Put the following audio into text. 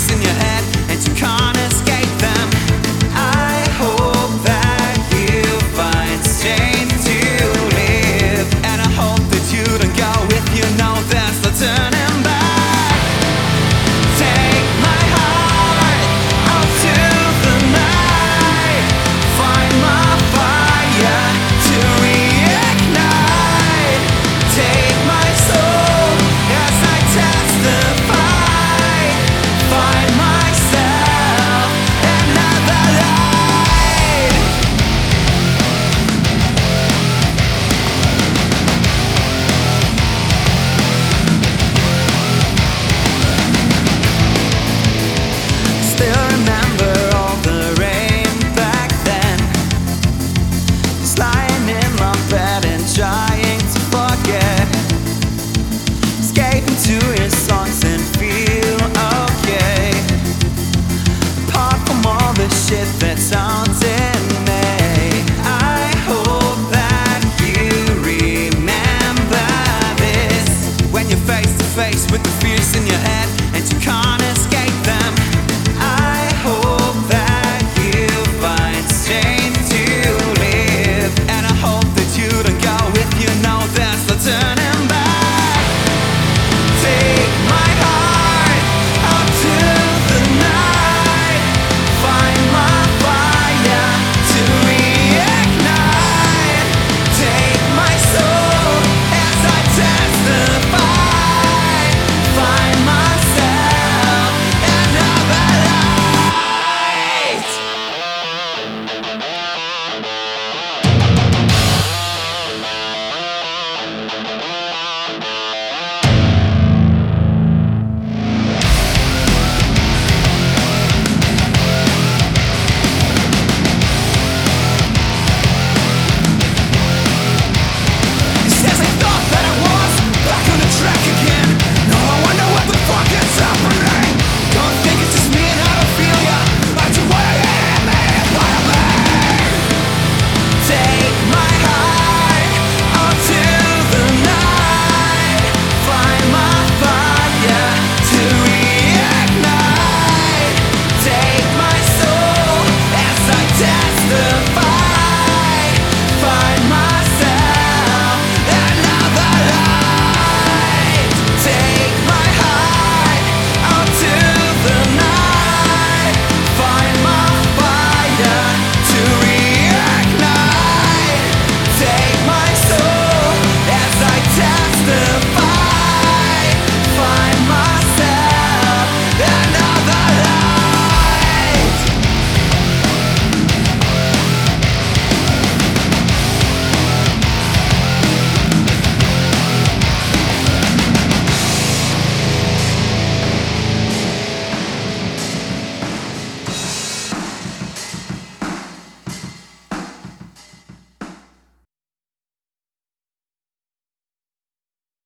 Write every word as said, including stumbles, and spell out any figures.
voice in your head and you can't escape them. I hope that you find strength to live, and I hope that you don't go if you know there's no turning back. Take my heart out to the night, find my fire to reignite. Take my soul as I testify, find myself another light. Still remember all the rain back then, just lying in my bed and trying to forget, escaping to your songs and feel okay. Apart from all the shit that sounds